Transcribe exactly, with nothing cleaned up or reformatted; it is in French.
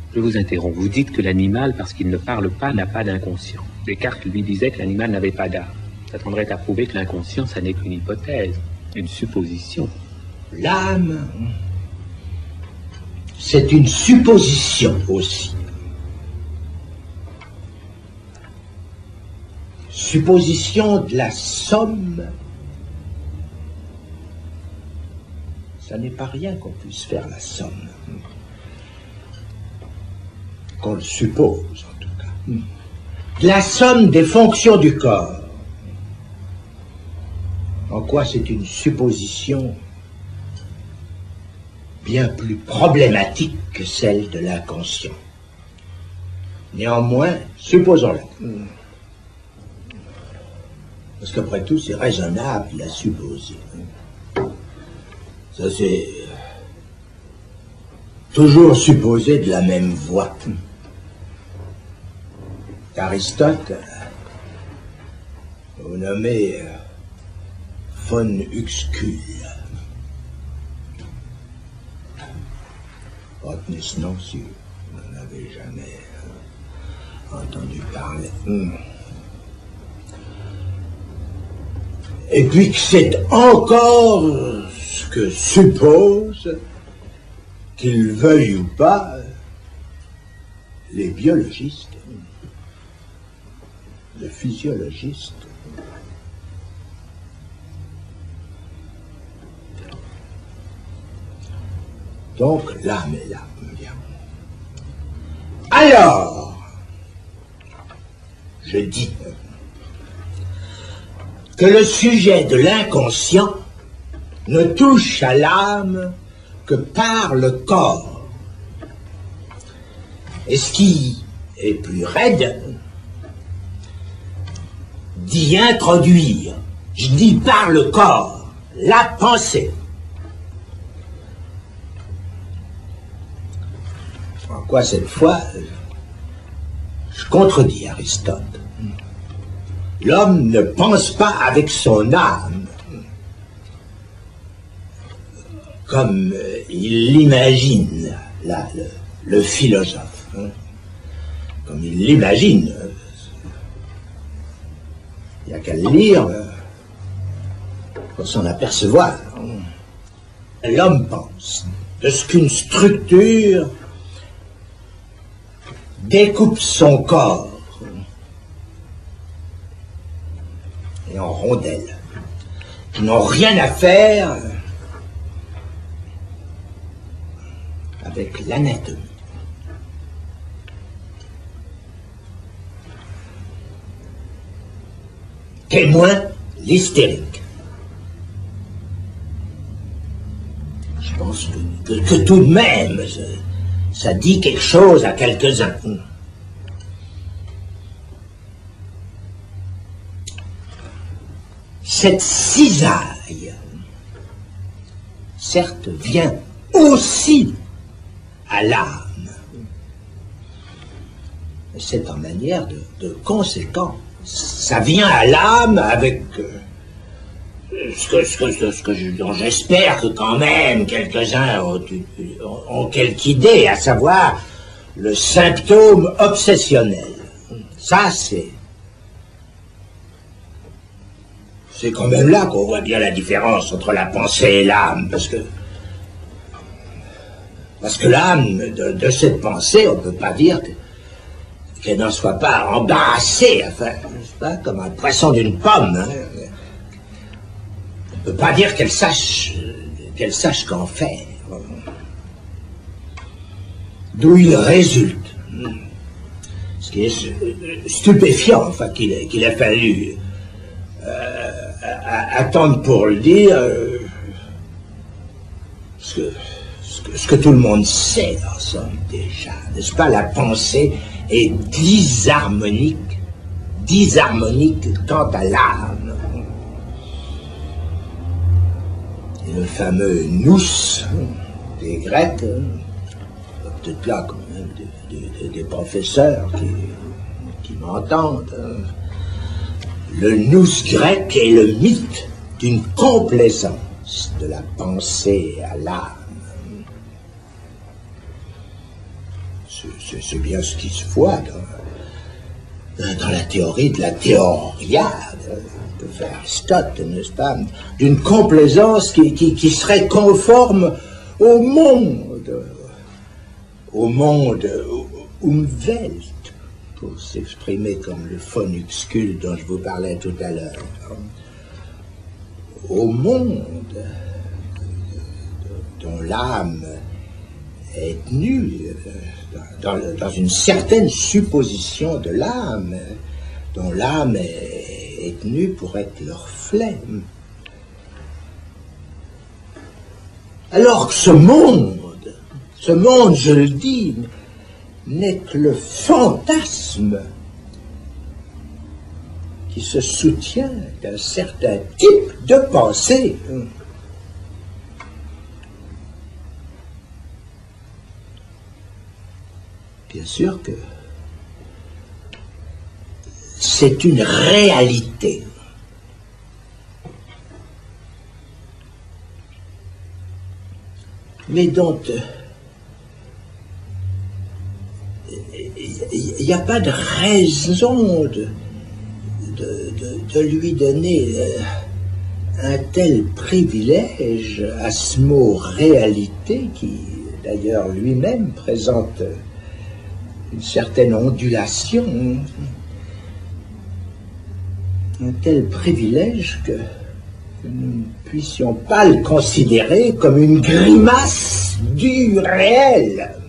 Je vous interromps. Vous dites que l'animal, parce qu'il ne parle pas, n'a pas d'inconscient. Descartes lui disait que l'animal n'avait pas d'âme. Ça tendrait à prouver que l'inconscient, ça n'est qu'une hypothèse, une supposition. L'âme, c'est une supposition aussi. Supposition de la somme. Ça n'est pas rien qu'on puisse faire la somme. Qu'on le suppose, en tout cas. De la somme des fonctions du corps. En quoi c'est une supposition bien plus problématique que celle de l'inconscient. Néanmoins, supposons-la. Parce qu'après tout, c'est raisonnable de la supposer. Ça, c'est toujours supposé de la même voie. Aristote, vous nommez von Uxküll. Retenez ce nom si vous n'en avez jamais entendu parler. Hum. Et puis que c'est encore ce que suppose, qu'ils veuillent ou pas, les biologistes, les physiologistes. Donc l'âme est là. Alors, je dis que le sujet de l'inconscient ne touche à l'âme que par le corps. Et ce qui est plus raide, d'y introduire, je dis par le corps, la pensée. En quoi cette fois, je contredis Aristote. L'homme ne pense pas avec son âme, comme il l'imagine, là, le, le philosophe. Hein. Comme il l'imagine. Il n'y a qu'à le lire pour s'en apercevoir. L'homme pense de ce qu'une structure découpe son corps et en rondelles qui n'ont rien à faire avec l'anatomie. Témoin l'hystérique. Je pense que, que, que tout de même, ça, ça dit quelque chose à quelques-uns. Cette cisaille, certes, vient aussi à l'âme. C'est en manière de, de conséquence. Ça vient à l'âme avec euh, ce que, ce que, ce que je, dont j'espère que quand même quelques-uns ont, ont quelque idée, à savoir le symptôme obsessionnel. Ça, c'est c'est quand même là qu'on voit bien la différence entre la pensée et l'âme, parce que parce que l'âme de, de cette pensée, on ne peut pas dire que qu'elle n'en soit pas embarrassée, enfin, pas, comme un poisson d'une pomme. Hein. On ne peut pas dire qu'elle sache, qu'elle sache qu'en faire. D'où il résulte, ce qui est stupéfiant, enfin, qu'il a, qu'il a fallu euh, attendre pour le dire, euh, ce, que, ce, que, ce que tout le monde sait, en somme, déjà, n'est-ce pas, la pensée est disharmonique, disharmonique quant à l'âme. Et le fameux nous des Grecs, peut-être là quand même des, des, des professeurs qui, qui m'entendent, le nous grec est le mythe d'une complaisance de la pensée à l'âme. c'est bien ce qui se voit dans, dans la théorie de la théoria de, de Aristote, n'est-ce pas, d'une complaisance qui, qui, qui serait conforme au monde, au monde Umwelt, pour s'exprimer comme le phonuxcule dont je vous parlais tout à l'heure, au monde dont l'âme est tenue dans, dans une certaine supposition de l'âme, dont l'âme est, est tenue pour être leur flemme. Alors que ce monde, ce monde, je le dis, n'est que le fantasme qui se soutient d'un certain type de pensée. Bien sûr que c'est une réalité. Mais dont il n'y a pas de raison de, de, de, de lui donner un tel privilège à ce mot réalité qui, d'ailleurs, lui-même présente une certaine ondulation, un tel privilège que nous ne puissions pas le considérer comme une grimace du réel.